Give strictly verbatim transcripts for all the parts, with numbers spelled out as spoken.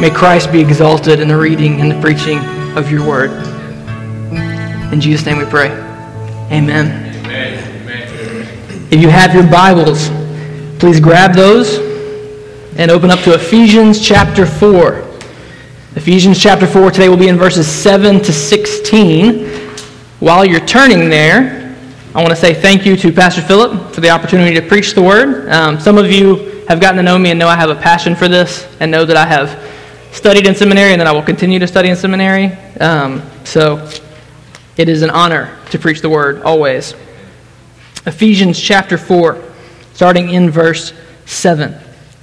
May Christ be exalted in the reading and the preaching of your word. In Jesus' name we pray. Amen. Amen. If you have your Bibles, please grab those and open up to Ephesians chapter four. Ephesians chapter four today will be in verses seven to sixteen. While you're turning there, I want to say thank you to Pastor Philip for the opportunity to preach the word. Um, some of you have gotten to know me and know I have a passion for this and know that I have studied in seminary and that I will continue to study in seminary. Um, so it is an honor to preach the word always. Ephesians chapter four, starting in verse seven.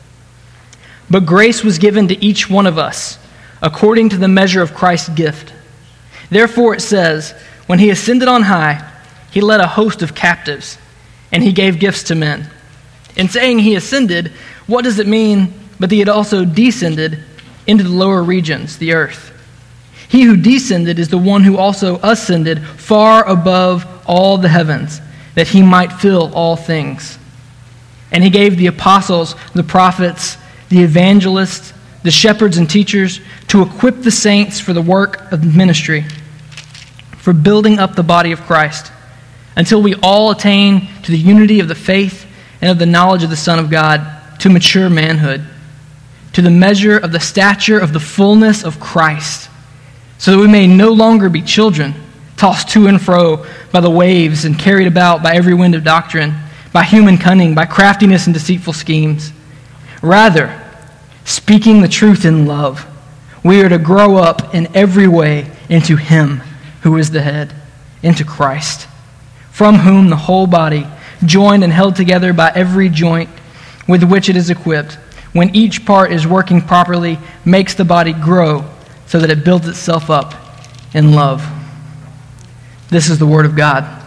But grace was given to each one of us according to the measure of Christ's gift. Therefore it says, when he ascended on high, he led a host of captives, and he gave gifts to men. In saying he ascended, what does it mean but that he had also descended into the lower regions, the earth? He who descended is the one who also ascended far above all the heavens, that he might fill all things. And he gave the apostles, the prophets, the evangelists, the shepherds and teachers to equip the saints for the work of ministry, for building up the body of Christ, until we all attain to the unity of the faith and of the knowledge of the Son of God, to mature manhood, to the measure of the stature of the fullness of Christ, so that we may no longer be children, tossed to and fro by the waves and carried about by every wind of doctrine, by human cunning, by craftiness and deceitful schemes. Rather, speaking the truth in love, we are to grow up in every way into Him who is the head, into Christ, from whom the whole body, joined and held together by every joint with which it is equipped, when each part is working properly, makes the body grow so that it builds itself up in love. This is the Word of God.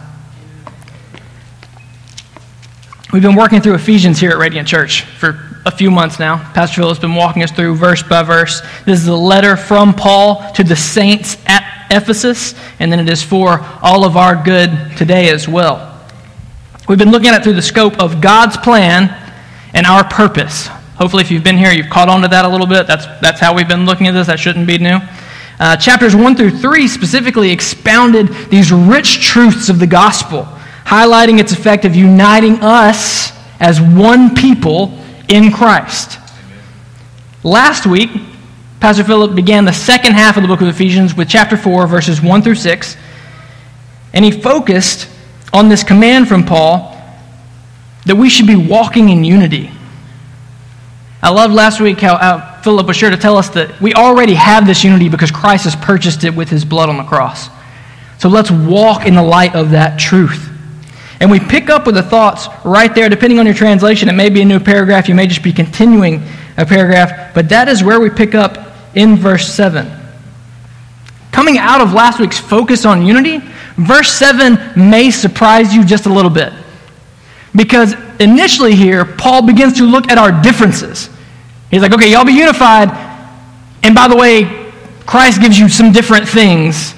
We've been working through Ephesians here at Radiant Church for a few months now. Pastor Phil has been walking us through verse by verse. This is a letter from Paul to the saints at Ephesus, and then it is for all of our good today as well. We've been looking at it through the scope of God's plan and our purpose. Hopefully if you've been here, you've caught on to that a little bit. That's that's how we've been looking at this. That shouldn't be new. Uh, chapters one through three specifically expounded these rich truths of the gospel, highlighting its effect of uniting us as one people in Christ. Last week, Pastor Philip began the second half of the book of Ephesians with chapter four, verses one through six, and he focused on this command from Paul that we should be walking in unity. I loved last week how, how Philip was sure to tell us that we already have this unity because Christ has purchased it with his blood on the cross. So let's walk in the light of that truth. And we pick up with the thoughts right there, depending on your translation. It may be a new paragraph, you may just be continuing a paragraph, but that is where we pick up in verse seven. Coming out of last week's focus on unity, verse seven may surprise you just a little bit. Because initially here, Paul begins to look at our differences. He's like, okay, y'all be unified, and by the way, Christ gives you some different things.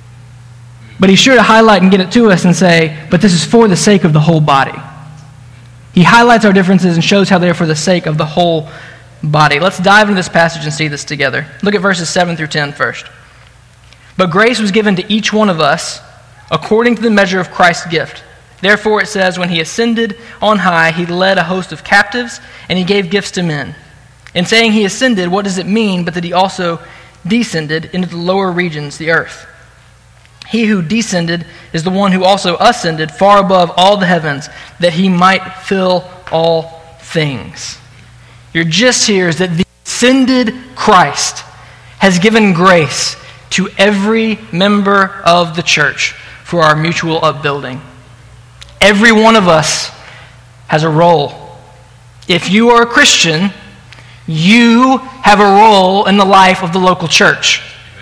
But he's sure to highlight and get it to us and say, but this is for the sake of the whole body. He highlights our differences and shows how they're for the sake of the whole body. Let's dive into this passage and see this together. Look at verses seven through ten first. But grace was given to each one of us according to the measure of Christ's gift. Therefore it says, when he ascended on high, he led a host of captives, and he gave gifts to men. In saying he ascended, what does it mean but that he also descended into the lower regions, the earth? He who descended is the one who also ascended far above all the heavens, that he might fill all things. Your gist here is that the ascended Christ has given grace to every member of the church for our mutual upbuilding. Every one of us has a role. If you are a Christian, you have a role in the life of the local church.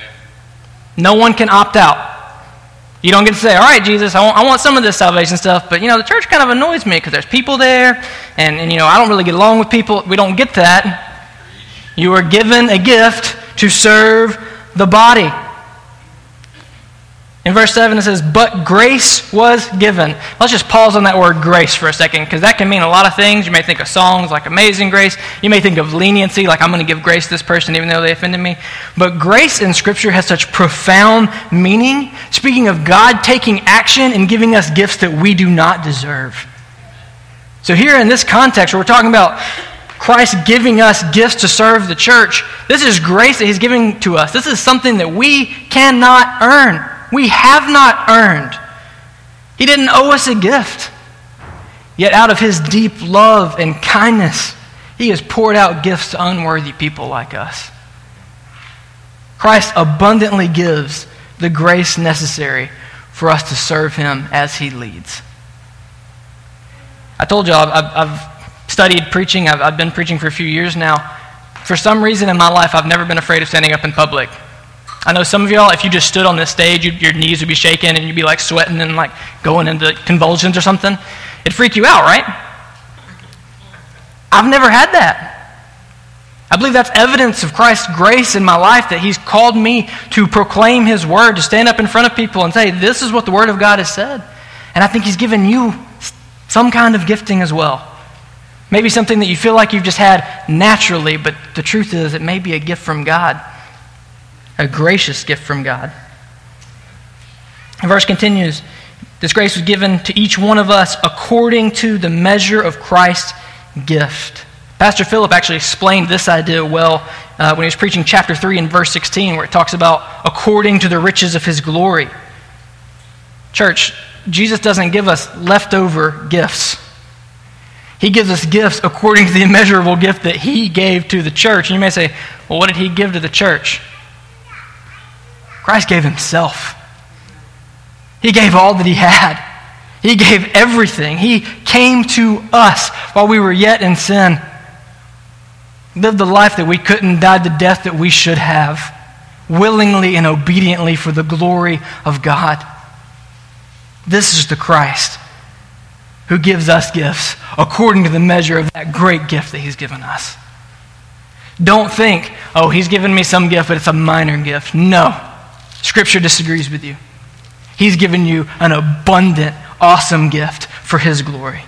No one can opt out. You don't get to say, all right, Jesus, I want, I want some of this salvation stuff, but, you know, the church kind of annoys me because there's people there, and, and, you know, I don't really get along with people. We don't get that. You are given a gift to serve the body. In verse seven it says, but grace was given. Let's just pause on that word grace for a second, because that can mean a lot of things. You may think of songs like Amazing Grace. You may think of leniency, like I'm going to give grace to this person even though they offended me. But grace in Scripture has such profound meaning, speaking of God taking action and giving us gifts that we do not deserve. So here in this context, where we're talking about Christ giving us gifts to serve the church, this is grace that he's giving to us. This is something that we cannot earn. We have not earned. He didn't owe us a gift. Yet out of his deep love and kindness, he has poured out gifts to unworthy people like us. Christ abundantly gives the grace necessary for us to serve him as he leads. I told you I've, I've studied preaching. I've, I've been preaching for a few years now. For some reason in my life, I've never been afraid of standing up in public. I know some of y'all, if you just stood on this stage, you'd, your knees would be shaking and you'd be like sweating and like going into convulsions or something. It'd freak you out, right? I've never had that. I believe that's evidence of Christ's grace in my life, that he's called me to proclaim his word, to stand up in front of people and say, this is what the word of God has said. And I think he's given you some kind of gifting as well. Maybe something that you feel like you've just had naturally, but the truth is it may be a gift from God. A gracious gift from God. The verse continues, this grace was given to each one of us according to the measure of Christ's gift. Pastor Philip actually explained this idea well uh, when he was preaching chapter three and verse sixteen, where it talks about according to the riches of his glory. Church, Jesus doesn't give us leftover gifts. He gives us gifts according to the immeasurable gift that he gave to the church. And you may say, well, what did he give to the church? Christ gave himself. He gave all that he had. He gave everything. He came to us while we were yet in sin. Lived the life that we couldn't, died the death that we should have, willingly and obediently for the glory of God. This is the Christ who gives us gifts according to the measure of that great gift that he's given us. Don't think, oh, he's given me some gift, but it's a minor gift. No. Scripture disagrees with you. He's given you an abundant, awesome gift for his glory.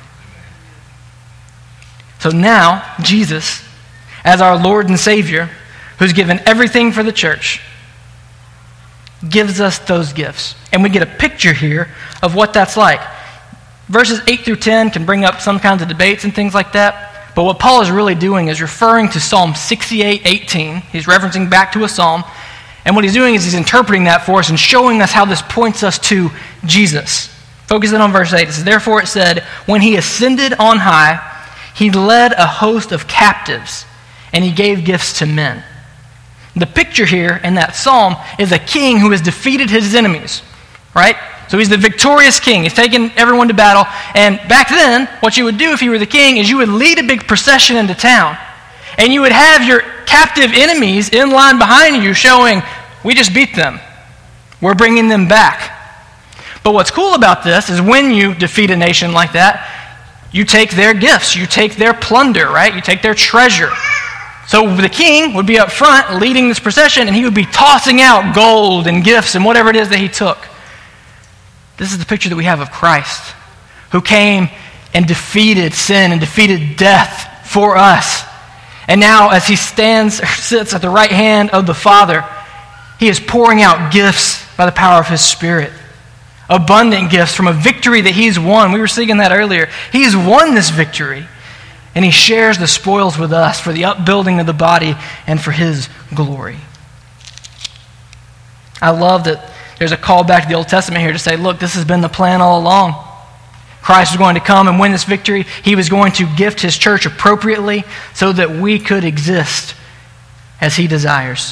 So now, Jesus, as our Lord and Savior, who's given everything for the church, gives us those gifts. And we get a picture here of what that's like. Verses eight through ten can bring up some kinds of debates and things like that. But what Paul is really doing is referring to Psalm sixty-eight eighteen. He's referencing back to a psalm. And what he's doing is he's interpreting that for us and showing us how this points us to Jesus. Focusing on verse eight, it says, therefore it said, when he ascended on high, he led a host of captives, and he gave gifts to men. The picture here in that psalm is a king who has defeated his enemies, right? So he's the victorious king. He's taken everyone to battle. And back then, what you would do if you were the king is you would lead a big procession into town. And you would have your captive enemies in line behind you showing, we just beat them. We're bringing them back. But what's cool about this is when you defeat a nation like that, you take their gifts, you take their plunder, right? You take their treasure. So the king would be up front leading this procession, and he would be tossing out gold and gifts and whatever it is that he took. This is the picture that we have of Christ, who came and defeated sin and defeated death for us. And now as he stands or sits at the right hand of the Father, he is pouring out gifts by the power of his Spirit. Abundant gifts from a victory that he's won. We were singing that earlier. He's won this victory. And he shares the spoils with us for the upbuilding of the body and for his glory. I love that there's a call back to the Old Testament here to say, look, this has been the plan all along. Christ was going to come and win this victory. He was going to gift his church appropriately so that we could exist as he desires.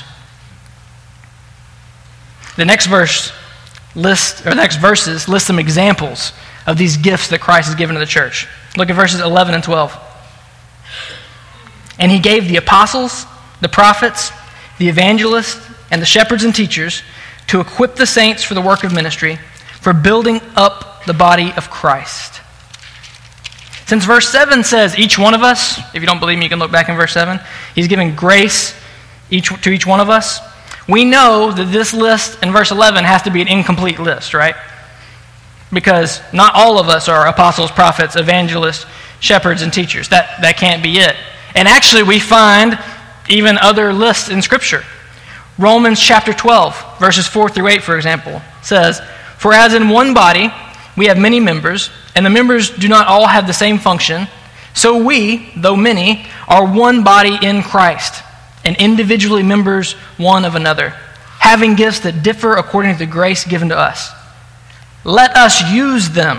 The next verse lists, or the next verses list some examples of these gifts that Christ has given to the church. Look at verses eleven and twelve. And he gave the apostles, the prophets, the evangelists, and the shepherds and teachers to equip the saints for the work of ministry, for building up the body of Christ. Since verse seven says each one of us, if you don't believe me, you can look back in verse seven, he's giving grace each to each one of us. We know that this list in verse eleven has to be an incomplete list, right? Because not all of us are apostles, prophets, evangelists, shepherds, and teachers. That, that can't be it. And actually, we find even other lists in Scripture. Romans chapter twelve, verses four through eight, for example, says, "For as in one body we have many members, and the members do not all have the same function, so we, though many, are one body in Christ, and individually members one of another, having gifts that differ according to the grace given to us. Let us use them.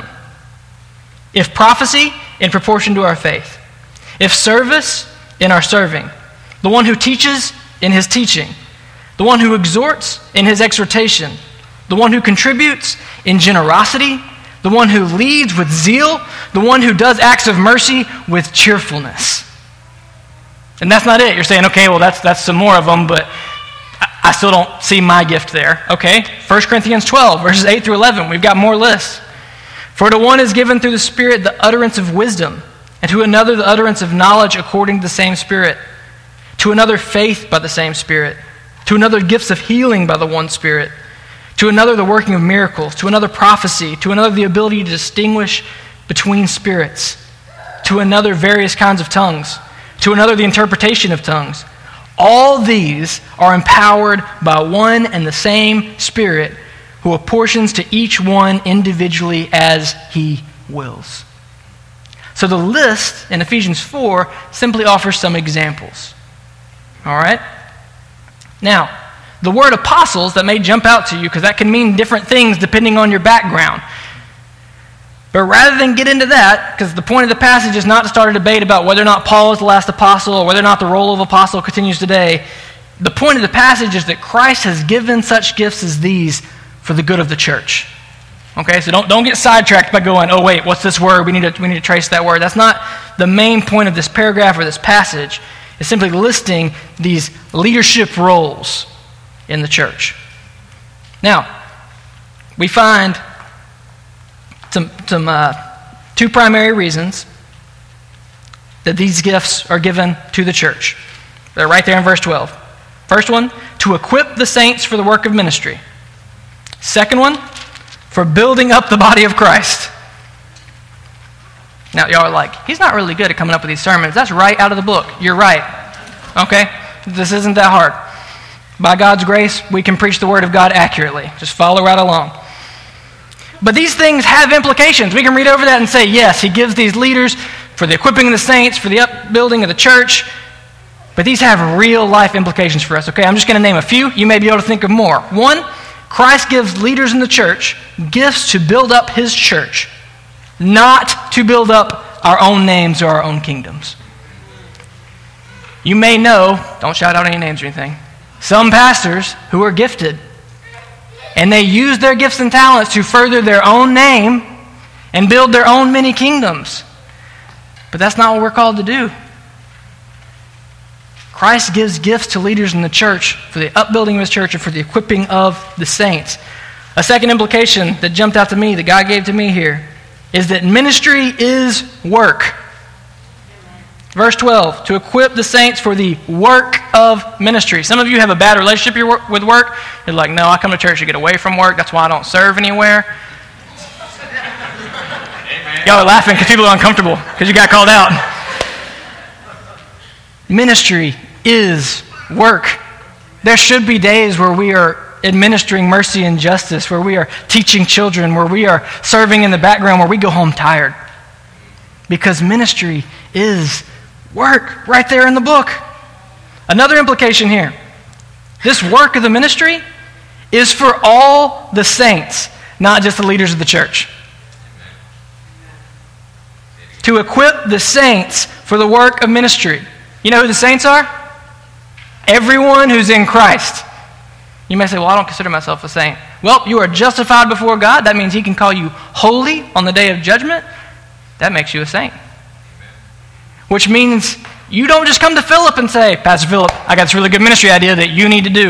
If prophecy, in proportion to our faith. If service, in our serving. The one who teaches, in his teaching. The one who exhorts, in his exhortation. The one who contributes, in generosity. The one who leads with zeal. The one who does acts of mercy with cheerfulness." And that's not it. You're saying, okay, well, that's that's some more of them, but I still don't see my gift there. Okay, First Corinthians twelve, verses eight through eleven. We've got more lists. "For to one is given through the Spirit the utterance of wisdom, and to another the utterance of knowledge according to the same Spirit. To another faith by the same Spirit. To another gifts of healing by the one Spirit. To another the working of miracles. To another prophecy. To another the ability to distinguish between spirits. To another various kinds of tongues. To another the interpretation of tongues. All these are empowered by one and the same Spirit, who apportions to each one individually as he wills." So the list in Ephesians four simply offers some examples. All right? Now, the word apostles, that may jump out to you because that can mean different things depending on your background. But rather than get into that, because the point of the passage is not to start a debate about whether or not Paul is the last apostle or whether or not the role of apostle continues today, the point of the passage is that Christ has given such gifts as these for the good of the church. Okay, so don't, don't get sidetracked by going, oh wait, what's this word? We need to we need to trace that word. That's not the main point of this paragraph or this passage. It's simply listing these leadership roles in the church. Now, we find some, some uh, two primary reasons that these gifts are given to the church. They're right there in verse twelve. First one, to equip the saints for the work of ministry. Second one, for building up the body of Christ. Now, y'all are like, he's not really good at coming up with these sermons. That's right out of the book. You're right. Okay? This isn't that hard. By God's grace, we can preach the Word of God accurately. Just follow right along. But these things have implications. We can read over that and say, yes, he gives these leaders for the equipping of the saints, for the upbuilding of the church. But these have real life implications for us. Okay, I'm just going to name a few. You may be able to think of more. One, Christ gives leaders in the church gifts to build up his church, not to build up our own names or our own kingdoms. You may know, don't shout out any names or anything, some pastors who are gifted, and they use their gifts and talents to further their own name and build their own many kingdoms. But that's not what we're called to do. Christ gives gifts to leaders in the church for the upbuilding of his church and for the equipping of the saints. A second implication that jumped out to me, that God gave to me here, is that ministry is work. Verse twelve, to equip the saints for the work of ministry. Some of you have a bad relationship with work. You're like, no, I come to church to get away from work. That's why I don't serve anywhere. Amen. Y'all are laughing because people are uncomfortable because you got called out. Ministry is work. There should be days where we are administering mercy and justice, where we are teaching children, where we are serving in the background, where we go home tired. Because ministry is work, right there in the book. Another implication here. This work of the ministry is for all the saints, not just the leaders of the church. To equip the saints for the work of ministry. You know who the saints are? Everyone who's in Christ. You may say, well, I don't consider myself a saint. Well, you are justified before God. That means he can call you holy on the day of judgment. That makes you a saint. Which means you don't just come to Philip and say, Pastor Philip, I got this really good ministry idea that you need to do.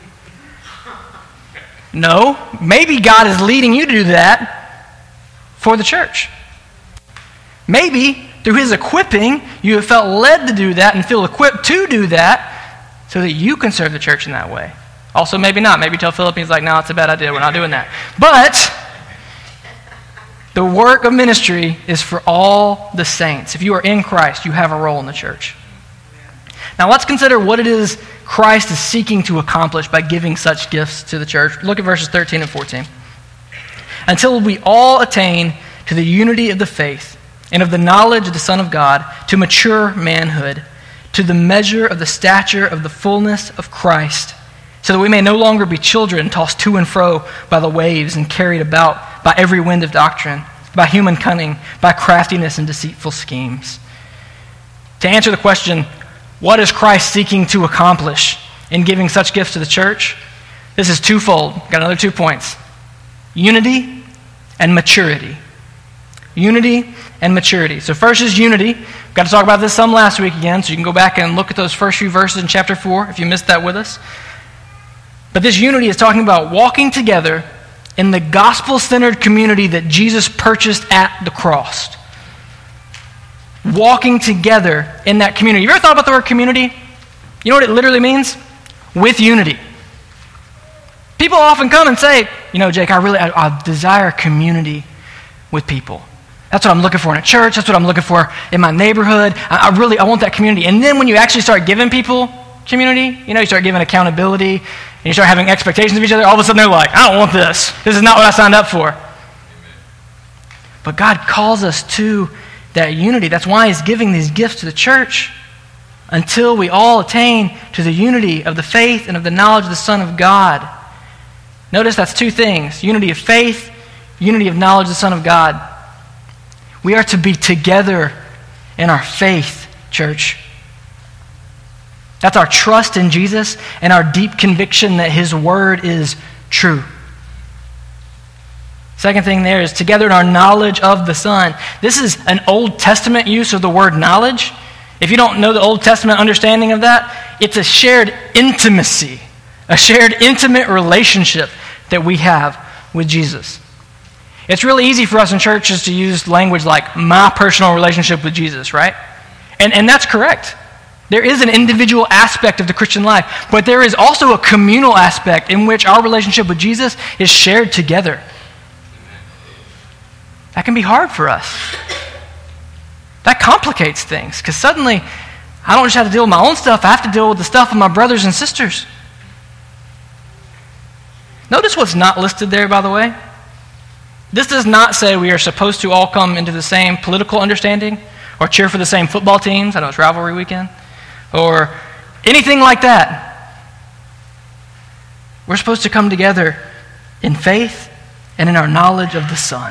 No, maybe God is leading you to do that for the church. Maybe through his equipping, you have felt led to do that and feel equipped to do that so that you can serve the church in that way. Also, maybe not. Maybe tell Philip, he's like, no, it's a bad idea. We're not doing that. But the work of ministry is for all the saints. If you are in Christ, you have a role in the church. Now, let's consider what it is Christ is seeking to accomplish by giving such gifts to the church. Look at verses thirteen and fourteen. Until we all attain to the unity of the faith and of the knowledge of the Son of God, to mature manhood, to the measure of the stature of the fullness of Christ, so that we may no longer be children tossed to and fro by the waves and carried about by every wind of doctrine, by human cunning, by craftiness and deceitful schemes. To answer the question, what is Christ seeking to accomplish in giving such gifts to the church? This is twofold. Got another two points. Unity and maturity. Unity and maturity. So first is unity. We've got to talk about this some last week again, so you can go back and look at those first few verses in chapter four if you missed that with us. But this unity is talking about walking together in the gospel-centered community that Jesus purchased at the cross. Walking together in that community. You ever thought about the word community? You know what it literally means? With unity. People often come and say, you know, Jake, I really, I, I desire community with people. That's what I'm looking for in a church. That's what I'm looking for in my neighborhood. I, I really, I want that community. And then when you actually start giving people community, you know, you start giving accountability, and you start having expectations of each other, all of a sudden they're like, I don't want this. This is not what I signed up for. But God calls us to that unity. That's why he's giving these gifts to the church, until we all attain to the unity of the faith and of the knowledge of the Son of God. Notice that's two things. Unity of faith, unity of knowledge of the Son of God. We are to be together in our faith, church. That's our trust in Jesus and our deep conviction that his word is true. Second thing there is together in our knowledge of the Son. This is an Old Testament use of the word knowledge. If you don't know the Old Testament understanding of that, it's a shared intimacy, a shared intimate relationship that we have with Jesus. It's really easy for us in churches to use language like my personal relationship with Jesus, right? And, and that's correct. There is an individual aspect of the Christian life, but there is also a communal aspect in which our relationship with Jesus is shared together. That can be hard for us. That complicates things, because suddenly I don't just have to deal with my own stuff, I have to deal with the stuff of my brothers and sisters. Notice what's not listed there, by the way. This does not say we are supposed to all come into the same political understanding or cheer for the same football teams. I know it's rivalry weekend. Or anything like that. We're supposed to come together in faith and in our knowledge of the Son.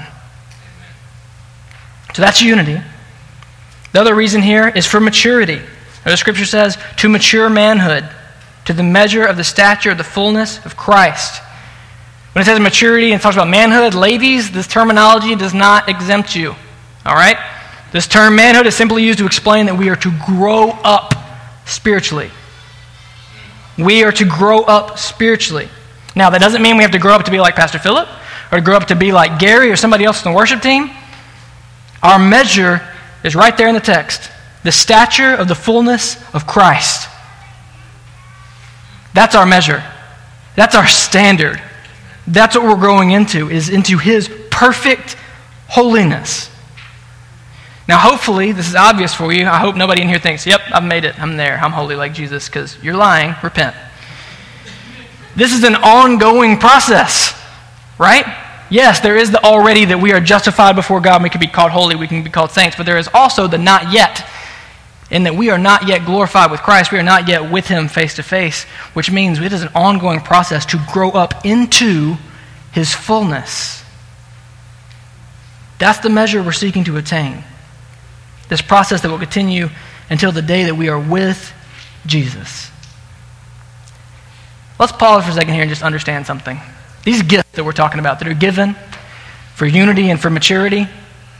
So that's unity. The other reason here is for maturity. The scripture says, to mature manhood, to the measure of the stature of the fullness of Christ. When it says maturity and it talks about manhood, ladies, this terminology does not exempt you. All right? This term manhood is simply used to explain that we are to grow up spiritually. We are to grow up spiritually. Now, that doesn't mean we have to grow up to be like Pastor Philip or to grow up to be like Gary or somebody else in the worship team. Our measure is right there in the text. The stature of the fullness of Christ. That's our measure. That's our standard. That's what we're growing into, is into his perfect holiness. Now, hopefully, this is obvious for you. I hope nobody in here thinks, yep, I've made it. I'm there. I'm holy like Jesus, because you're lying. Repent. This is an ongoing process, right? Yes, there is the already that we are justified before God. We can be called holy. We can be called saints. But there is also the not yet, in that we are not yet glorified with Christ. We are not yet with him face to face, which means it is an ongoing process to grow up into his fullness. That's the measure we're seeking to attain. This process that will continue until the day that we are with Jesus. Let's pause for a second here and just understand something. These gifts that we're talking about that are given for unity and for maturity,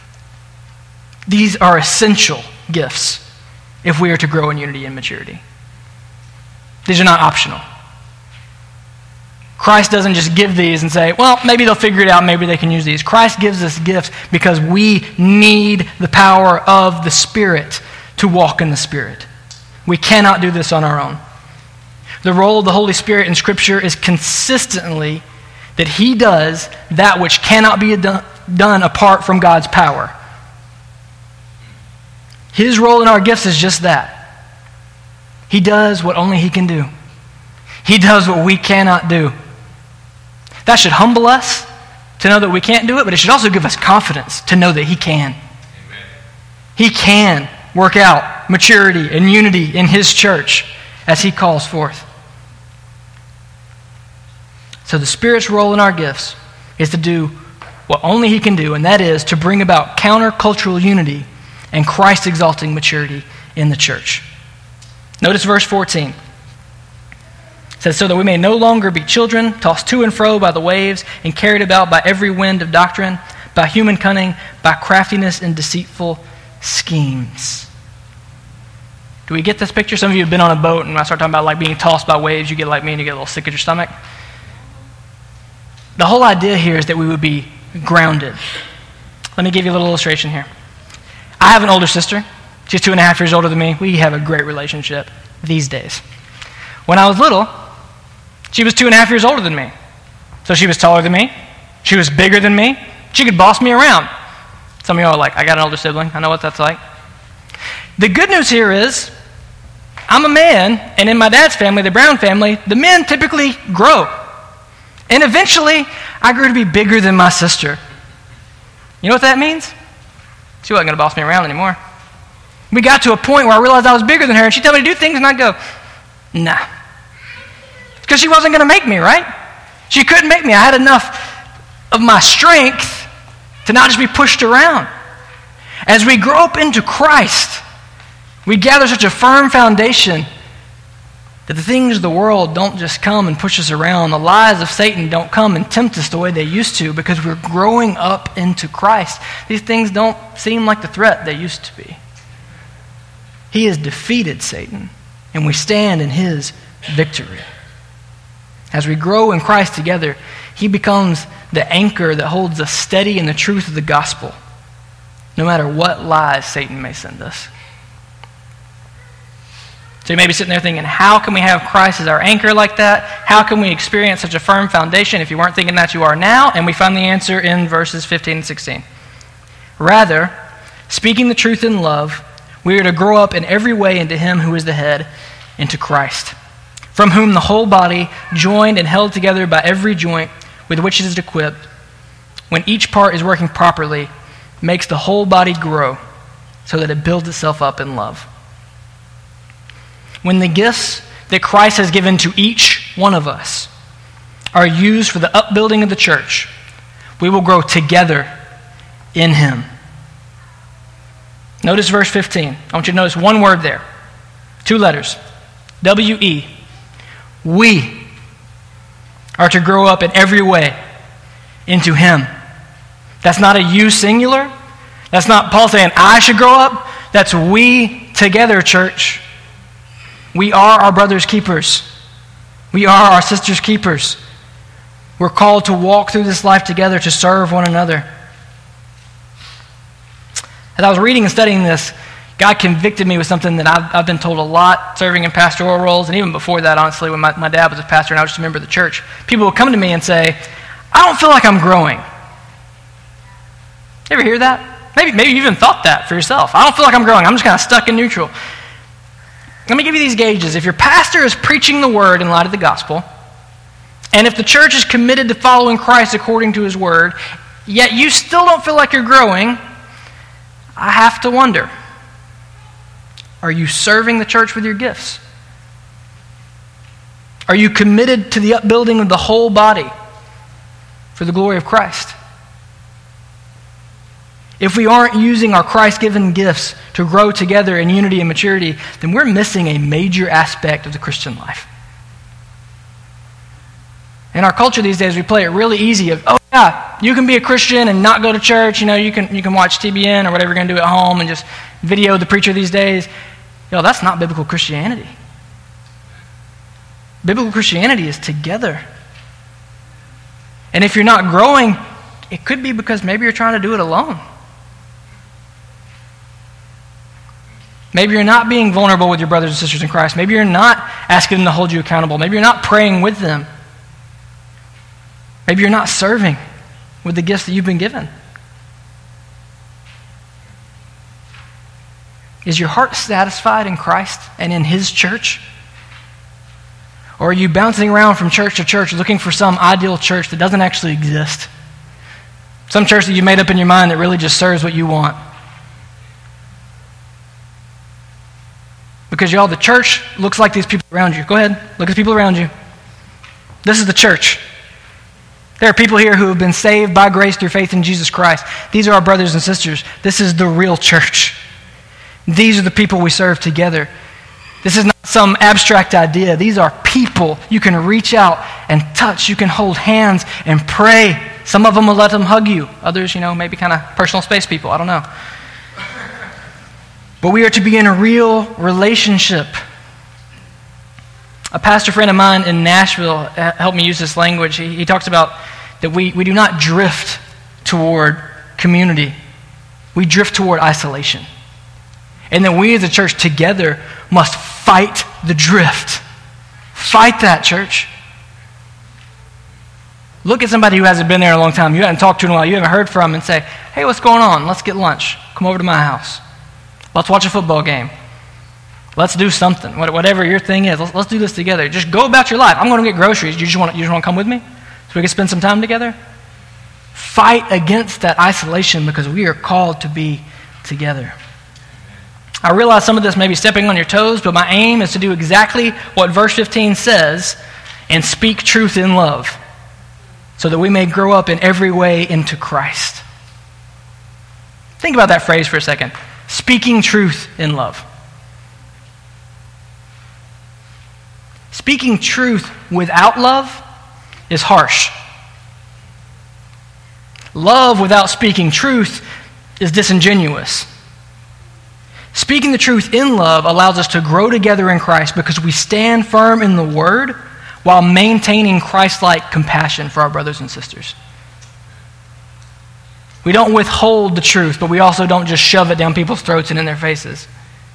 these are essential gifts if we are to grow in unity and maturity. These are not optional. Christ doesn't just give these and say, well, maybe they'll figure it out, maybe they can use these. Christ gives us gifts because we need the power of the Spirit to walk in the Spirit. We cannot do this on our own. the role of the Holy Spirit in Scripture is consistently that he does that which cannot be done apart from God's power. His role in our gifts is just that. He does what only he can do. He does what we cannot do. That should humble us to know that we can't do it, but it should also give us confidence to know that he can. Amen. He can work out maturity and unity in his church as he calls forth. So the Spirit's role in our gifts is to do what only he can do, and that is to bring about countercultural unity and Christ-exalting maturity in the church. Notice verse fourteen. It says, so that we may no longer be children, tossed to and fro by the waves, and carried about by every wind of doctrine, by human cunning, by craftiness and deceitful schemes. Do we get this picture? Some of you have been on a boat, and when I start talking about like being tossed by waves, you get like me and you get a little sick at your stomach. The whole idea here is that we would be grounded. Let me give you a little illustration here. I have an older sister. She's two and a half years older than me. We have a great relationship these days. When I was little, she was two and a half years older than me. So she was taller than me. She was bigger than me. She could boss me around. Some of y'all are like, I got an older sibling. I know what that's like. The good news here is, I'm a man, and in my dad's family, the Brown family, the men typically grow. And eventually, I grew to be bigger than my sister. You know what that means? She wasn't going to boss me around anymore. We got to a point where I realized I was bigger than her, and she'd tell me to do things, and I'd go, nah. Because she wasn't going to make me, right? She couldn't make me. I had enough of my strength to not just be pushed around. As we grow up into Christ, we gather such a firm foundation that the things of the world don't just come and push us around. The lies of Satan don't come and tempt us the way they used to because we're growing up into Christ. These things don't seem like the threat they used to be. He has defeated Satan, and we stand in his victory. As we grow in Christ together, he becomes the anchor that holds us steady in the truth of the gospel, no matter what lies Satan may send us. So you may be sitting there thinking, how can we have Christ as our anchor like that? How can we experience such a firm foundation? If you weren't thinking that, you are now. And we find the answer in verses fifteen and sixteen. Rather, speaking the truth in love, we are to grow up in every way into him who is the head, into Christ, from whom the whole body, joined and held together by every joint with which it is equipped, when each part is working properly, makes the whole body grow so that it builds itself up in love. When the gifts that Christ has given to each one of us are used for the upbuilding of the church, we will grow together in him. Notice verse fifteen. I want you to notice one word there. Two letters. W E. We are to grow up in every way into him. That's not a you singular. That's not Paul saying, I should grow up. That's we together, church. We are our brother's keepers. We are our sister's keepers. We're called to walk through this life together to serve one another. As I was reading and studying this, God convicted me with something that I've, I've been told a lot serving in pastoral roles, and even before that, honestly, when my, my dad was a pastor and I was just a member of the church. People would come to me and say, I don't feel like I'm growing. You ever hear that? Maybe, maybe you even thought that for yourself. I don't feel like I'm growing. I'm just kind of stuck in neutral. Let me give you these gauges. If your pastor is preaching the word in light of the gospel, and if the church is committed to following Christ according to his word, yet you still don't feel like you're growing, I have to wonder, are you serving the church with your gifts? Are you committed to the upbuilding of the whole body for the glory of Christ? If we aren't using our Christ-given gifts to grow together in unity and maturity, then we're missing a major aspect of the Christian life. In our culture these days, we play it really easy of, oh yeah, you can be a Christian and not go to church. You know, you can you can watch T B N or whatever you're going to do at home and just video the preacher these days. Yo, that's not biblical Christianity. Biblical Christianity is together. And if you're not growing, it could be because maybe you're trying to do it alone. Maybe you're not being vulnerable with your brothers and sisters in Christ. Maybe you're not asking them to hold you accountable. Maybe you're not praying with them. Maybe you're not serving with the gifts that you've been given. Is your heart satisfied in Christ and in His church? Or are you bouncing around from church to church looking for some ideal church that doesn't actually exist? Some church that you made up in your mind that really just serves what you want. Because y'all, the church looks like these people around you. Go ahead, look at the people around you. This is the church. There are people here who have been saved by grace through faith in Jesus Christ. These are our brothers and sisters. This is the real church. These are the people we serve together. This is not some abstract idea. These are people you can reach out and touch. You can hold hands and pray. Some of them will let them hug you. Others, you know, maybe kind of personal space people. I don't know. But we are to be in a real relationship. A pastor friend of mine in Nashville helped me use this language. He, he talks about that we, we do not drift toward community. We drift toward isolation. And that we as a church together must fight the drift. Fight that, church. Look at somebody who hasn't been there in a long time. You haven't talked to in a while. You haven't heard from and say, hey, what's going on? Let's get lunch. Come over to my house. Let's watch a football game. Let's do something. Whatever your thing is, let's, let's do this together. Just go about your life. I'm going to get groceries. You just want you just want to come with me so we can spend some time together? Fight against that isolation because we are called to be together. I realize some of this may be stepping on your toes, but my aim is to do exactly what verse fifteen says and speak truth in love so that we may grow up in every way into Christ. Think about that phrase for a second. Speaking truth in love. Speaking truth without love is harsh. Love without speaking truth is disingenuous. Speaking the truth in love allows us to grow together in Christ because we stand firm in the Word while maintaining Christ-like compassion for our brothers and sisters. We don't withhold the truth, but we also don't just shove it down people's throats and in their faces.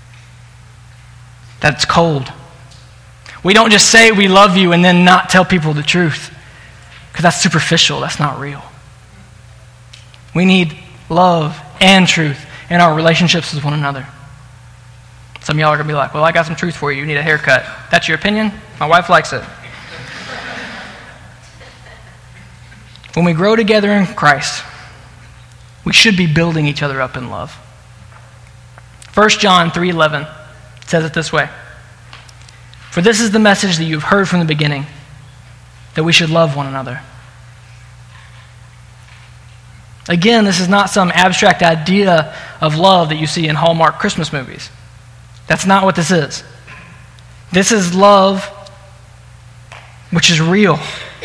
That's cold. We don't just say we love you and then not tell people the truth because that's superficial. That's not real. We need love and truth in our relationships with one another. Some of y'all are going to be like, well, I got some truth for you. You need a haircut. That's your opinion? My wife likes it. When we grow together in Christ, we should be building each other up in love. First John three eleven says it this way. For this is the message that you've heard from the beginning, that we should love one another. Again, this is not some abstract idea of love that you see in Hallmark Christmas movies. That's not what this is. This is love which is real.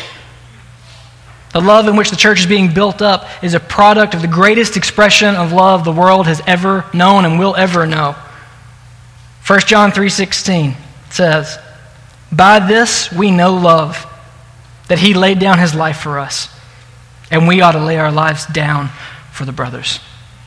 The love in which the church is being built up is a product of the greatest expression of love the world has ever known and will ever know. First John three sixteen says, by this we know love, that he laid down his life for us, and we ought to lay our lives down for the brothers.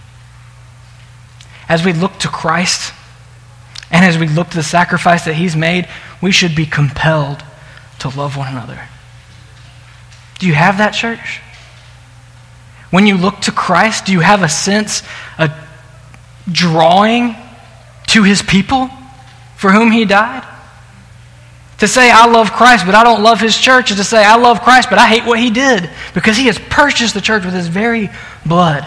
As we look to Christ, and as we look to the sacrifice that he's made, we should be compelled to love one another. Do you have that, church? When you look to Christ, do you have a sense of drawing to his people for whom he died? To say, I love Christ, but I don't love his church, is to say, I love Christ, but I hate what he did, because he has purchased the church with his very blood.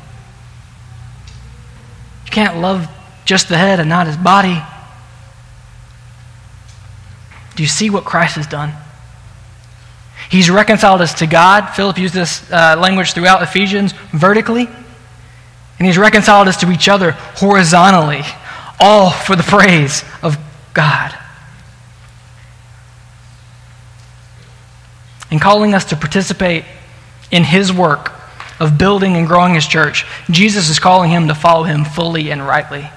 You can't love just the head and not his body. Do you see what Christ has done? He's reconciled us to God. Philip used this uh, language throughout Ephesians, vertically. And he's reconciled us to each other horizontally, all for the praise of God. In calling us to participate in his work of building and growing his church, Jesus is calling him to follow him fully and rightly.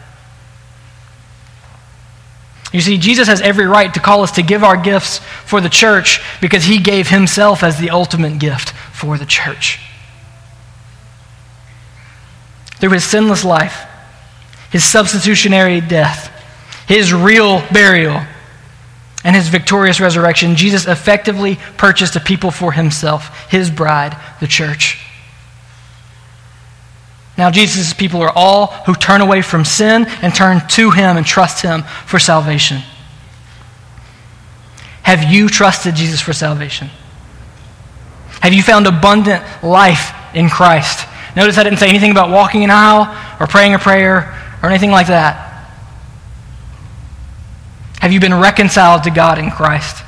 You see, Jesus has every right to call us to give our gifts for the church because he gave himself as the ultimate gift for the church. Through his sinless life, his substitutionary death, his real burial, and his victorious resurrection, Jesus effectively purchased a people for himself, his bride, the church. Now Jesus' people are all who turn away from sin and turn to him and trust him for salvation. Have you trusted Jesus for salvation? Have you found abundant life in Christ? Notice I didn't say anything about walking an aisle or praying a prayer or anything like that. Have you been reconciled to God in Christ?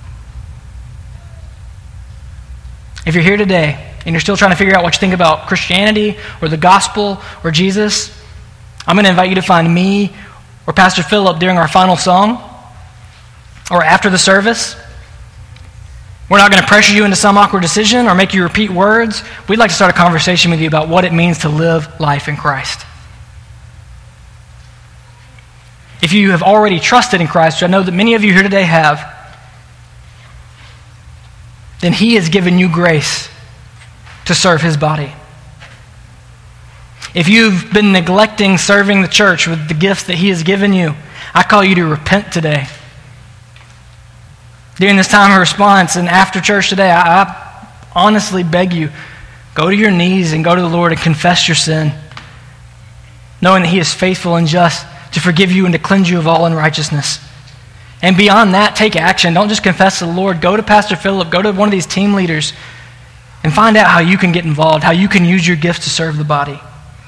If you're here today and you're still trying to figure out what you think about Christianity or the gospel or Jesus, I'm going to invite you to find me or Pastor Philip during our final song or after the service. We're not going to pressure you into some awkward decision or make you repeat words. We'd like to start a conversation with you about what it means to live life in Christ. If you have already trusted in Christ, which I know that many of you here today have, then he has given you grace to serve his body. If you've been neglecting serving the church with the gifts that he has given you, I call you to repent today. During this time of response and after church today, I, I honestly beg you, go to your knees and go to the Lord and confess your sin, knowing that he is faithful and just to forgive you and to cleanse you of all unrighteousness. And beyond that, take action. Don't just confess to the Lord. Go to Pastor Philip. Go to one of these team leaders and find out how you can get involved, how you can use your gifts to serve the body.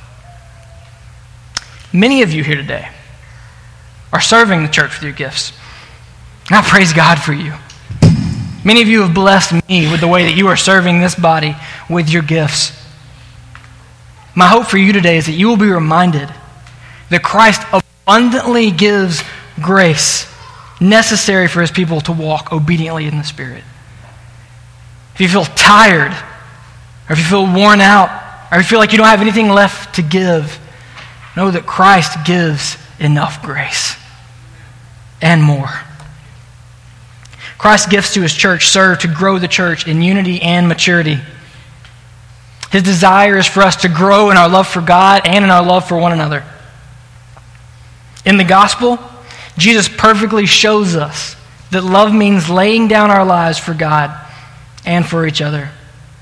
Many of you here today are serving the church with your gifts. And I praise God for you. Many of you have blessed me with the way that you are serving this body with your gifts. My hope for you today is that you will be reminded that Christ abundantly gives grace necessary for his people to walk obediently in the Spirit. If you feel tired, or if you feel worn out, or if you feel like you don't have anything left to give, know that Christ gives enough grace and more. Christ's gifts to his church serve to grow the church in unity and maturity. His desire is for us to grow in our love for God and in our love for one another. In the gospel, Jesus perfectly shows us that love means laying down our lives for God and for each other.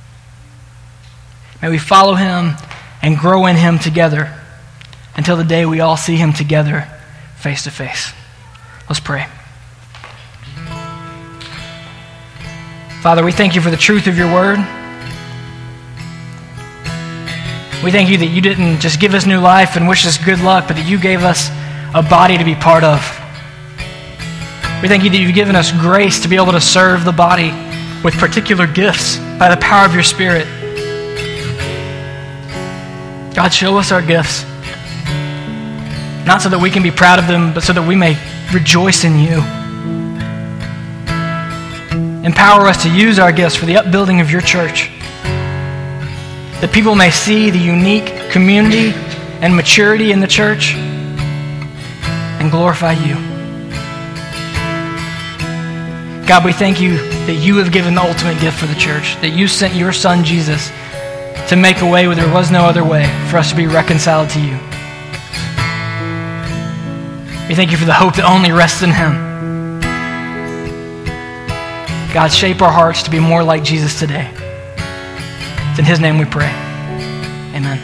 May we follow him and grow in him together until the day we all see him together face to face. Let's pray. Father, we thank you for the truth of your word. We thank you that you didn't just give us new life and wish us good luck, but that you gave us a body to be part of. We thank you that you've given us grace to be able to serve the body with particular gifts by the power of your Spirit. God, show us our gifts, not so that we can be proud of them, but so that we may rejoice in you. Empower us to use our gifts for the upbuilding of your church, that people may see the unique community and maturity in the church and glorify you. God, we thank you that you have given the ultimate gift for the church, that you sent your son Jesus to make a way where there was no other way for us to be reconciled to you. We thank you for the hope that only rests in him. God, shape our hearts to be more like Jesus today. It's in his name we pray. Amen.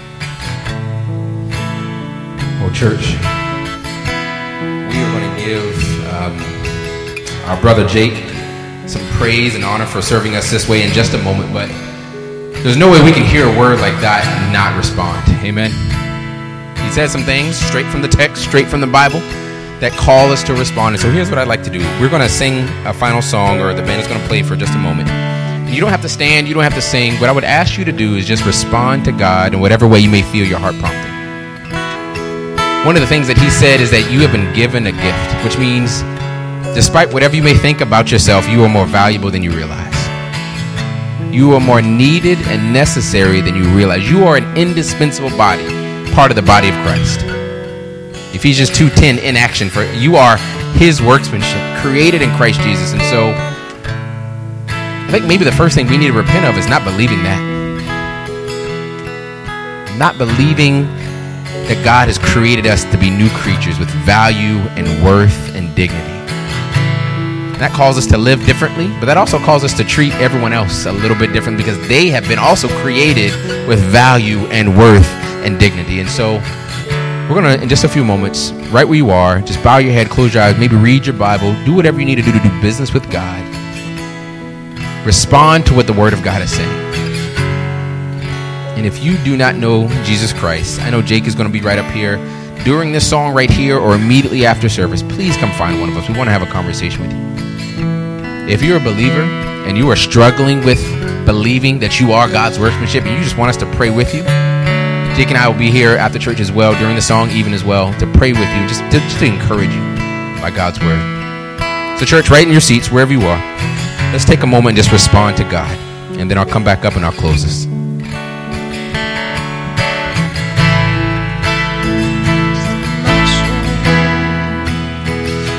Well, church, we are going to give um, our brother Jake some praise and honor for serving us this way in just a moment, but there's no way we can hear a word like that and not respond. Amen. He said some things straight from the text, straight from the Bible, that call us to respond. And so here's what I'd like to do. We're going to sing a final song, or the band is going to play for just a moment. And you don't have to stand, you don't have to sing. What I would ask you to do is just respond to God in whatever way you may feel your heart prompting. One of the things that he said is that you have been given a gift, which means despite whatever you may think about yourself, you are more valuable than you realize. You are more needed and necessary than you realize. You are an indispensable body, part of the body of Christ. Ephesians two ten in action. For you are his workmanship, created in Christ Jesus. And so I think maybe the first thing we need to repent of is not believing that. Not believing that God has created us to be new creatures with value and worth and dignity. And that calls us to live differently, but that also calls us to treat everyone else a little bit different because they have been also created with value and worth and dignity. And so we're going to, in just a few moments, right where you are, just bow your head, close your eyes, maybe read your Bible, do whatever you need to do to do business with God. Respond to what the Word of God is saying. And if you do not know Jesus Christ, I know Jake is going to be right up here during this song right here or immediately after service. Please come find one of us. We want to have a conversation with you. If you're a believer and you are struggling with believing that you are God's workmanship and you just want us to pray with you, Jake and I will be here after church as well, during the song even as well, to pray with you, just to, just to encourage you by God's word. So church, right in your seats, wherever you are, let's take a moment and just respond to God. And then I'll come back up and I'll close this.